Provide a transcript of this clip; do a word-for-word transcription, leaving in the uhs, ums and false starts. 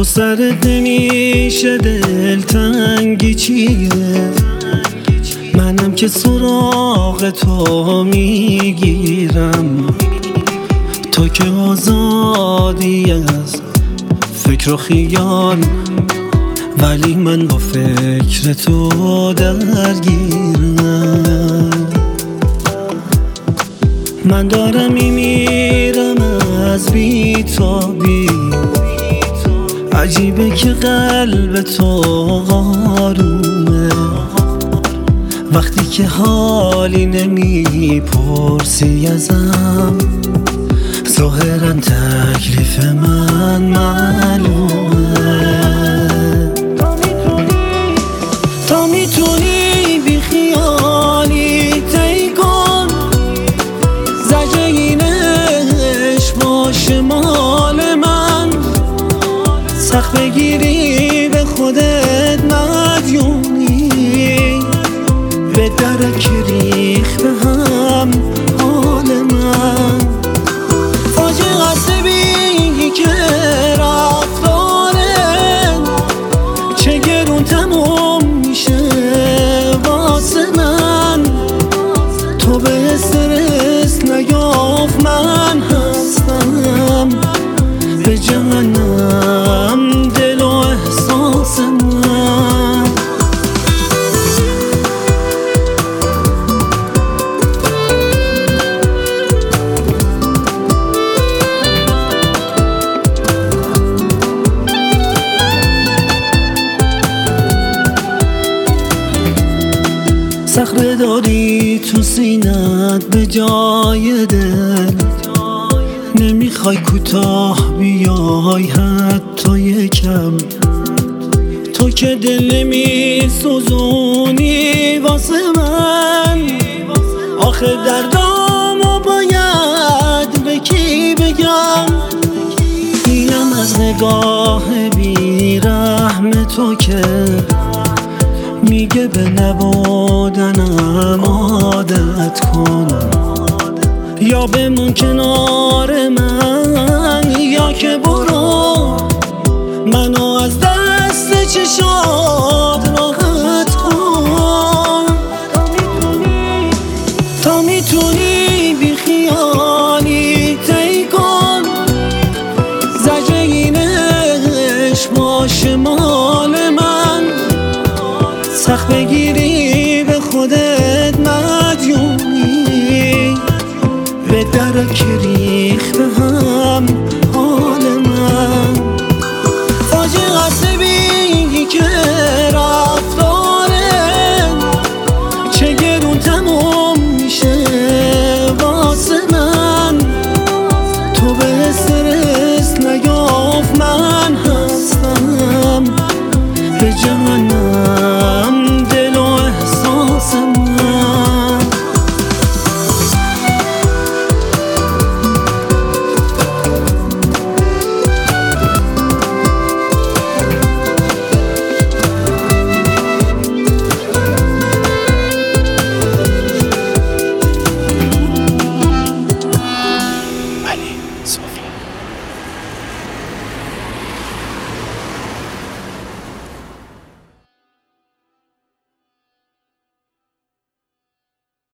تو سرت نمیشه دلتنگی چیه؟ منم که سراغ تو میگیرم، تو که آزادی از فکر و خیال، ولی من با فکر تو درگیرم. من دارم میمیرم از بی‌تابی، عجیبه که قلب تو آرومه، وقتی که حالی نمیپرسی ازم، ظاهرا تکلیف من معلومه. تا میتونی بی خیالی طی کن، زجر این عشق باشه مال من، سخت بگیری به خودت مدیونی، به درک ریخ به هم حال من. فاجعه است بی که رفتاره چه گرون تموم میشه واسه من، تو به استرس نیافت من هستم به جهنم دل و احساس من. صخره داری تو سینت به جای دل، نمیخوای کوتاه بیای حتی یکم، تو که دل نمیسوزونی واسه من. آخه دردامو باید به کی بگم؟ اینم از نگاه بیرحم تو که میگه به نبودنم عادت کن، یا بمون کنار من یا که برو منو از دست چشات راحت کن. تا میتونی بی خیالی طی کن، زجر این عشق باشه مال من، سخت بگیری به خودت مدیونی، به درک ریخ به هم حال من. فاجعه است بی که رفتاره چه گرون تموم